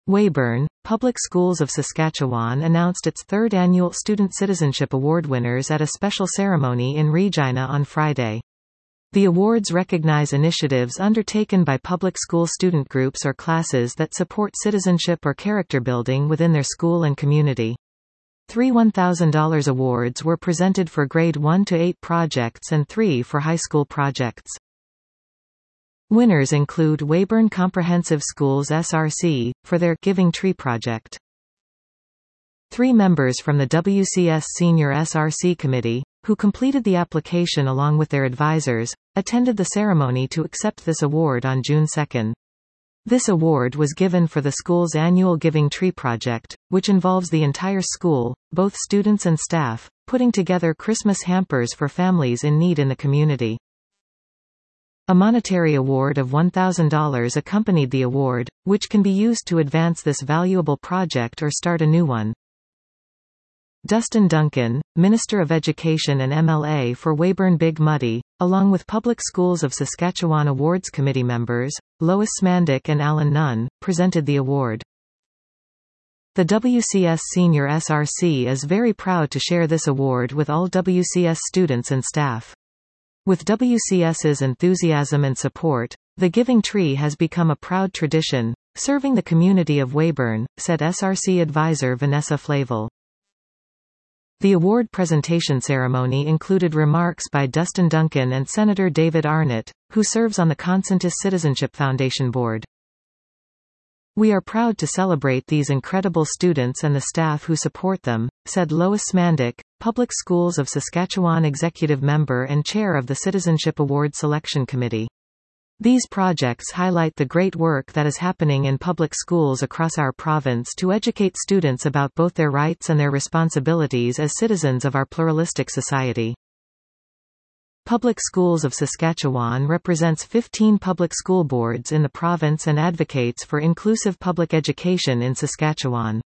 Weyburn, Public Schools of Saskatchewan announced its third annual Student Citizenship Award winners at a special ceremony in Regina on Friday. The awards recognize initiatives undertaken by public school student groups or classes that support citizenship or character building within their school and community. Three $1,000 awards were presented for grade 1 to 8 projects and 3 for high school projects. Winners include Weyburn Comprehensive Schools SRC, for their Giving Tree project. 3 members from the WCS Senior SRC Committee, who completed the application along with their advisors, attended the ceremony to accept this award on June 2. This award was given for the school's annual Giving Tree project, which involves the entire school, both students and staff, putting together Christmas hampers for families in need in the community. A monetary award of $1,000 accompanied the award, which can be used to advance this valuable project or start a new one. Dustin Duncan, Minister of Education and MLA for Weyburn Big Muddy, along with Public Schools of Saskatchewan Awards Committee members, Lois Smandic and Alan Nunn, presented the award. The WCS Senior SRC is very proud to share this award with all WCS students and staff. With WCS's enthusiasm and support, the Giving Tree has become a proud tradition, serving the community of Weyburn, said SRC advisor Vanessa Flavel. The award presentation ceremony included remarks by Dustin Duncan and Senator David Arnott, who serves on the Consentus Citizenship Foundation board. "We are proud to celebrate these incredible students and the staff who support them," said Lois Smandic, Public Schools of Saskatchewan executive member and chair of the Citizenship Award Selection Committee. These projects highlight the great work that is happening in public schools across our province to educate students about both their rights and their responsibilities as citizens of our pluralistic society. Public Schools of Saskatchewan represents 15 public school boards in the province and advocates for inclusive public education in Saskatchewan.